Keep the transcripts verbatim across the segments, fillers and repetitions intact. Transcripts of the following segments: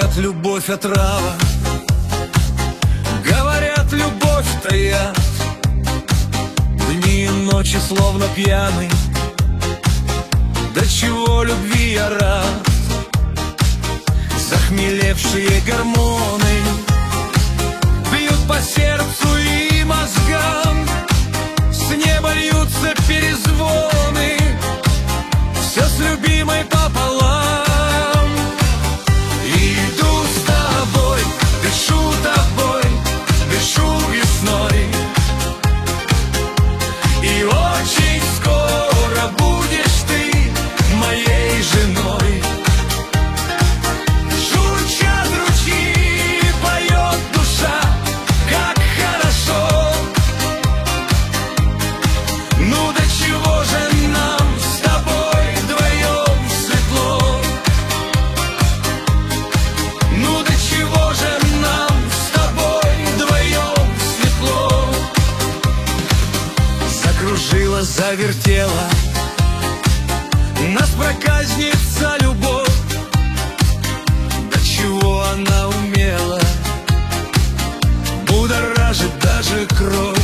Говорят, любовь отрава, говорят, любовь-то яд. Дни и ночи словно пьяный, до чего любви я рад. Захмелевшие гормоны бьют по сердцу и мозгам, с неба льются перезвоны, все с любимой пополам. Иду с тобой, дышу тобой, дышу весной, и очень скоро будешь ты моей женой. Журчат ручьи, поет душа, как хорошо. Ну до чего же нам с тобой вдвоем светло? Ну до чего же нам с тобой вдвоем светло? Закружила, завертела нас проказница любовь. До чего она умела будоражит даже кровь.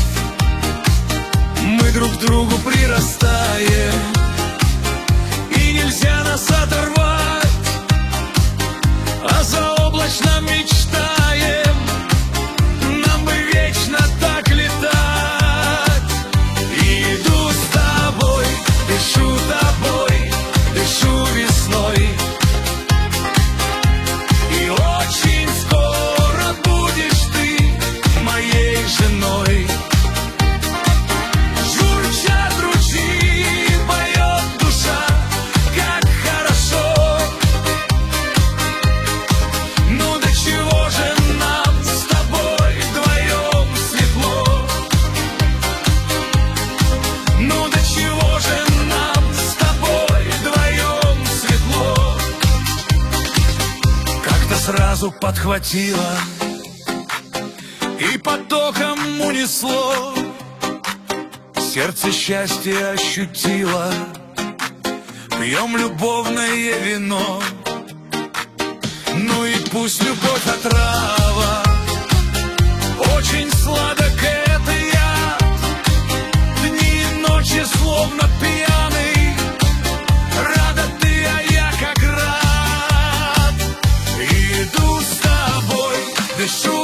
Мы друг к другу прирастаем, и нельзя нас оторвать, а заоблачно мечтаем, нам бы вечно так летать. Иду с тобой, дышу тобой, дышу весной, и очень скоро будешь ты моей женой. Журчат ручьи, поет душа, как хорошо. Ну до чего же нам с тобой вдвоем светло? Ну до чего же нам с тобой вдвоем светло? Как-то сразу подхватило и потоком унесло, сердце счастье ощутило, пьем любовное вино. Ну и пусть любовь отрава, очень сладок это я. Дни и ночи словно пьяный, рада ты, а я как рад. Иду с тобой, дышу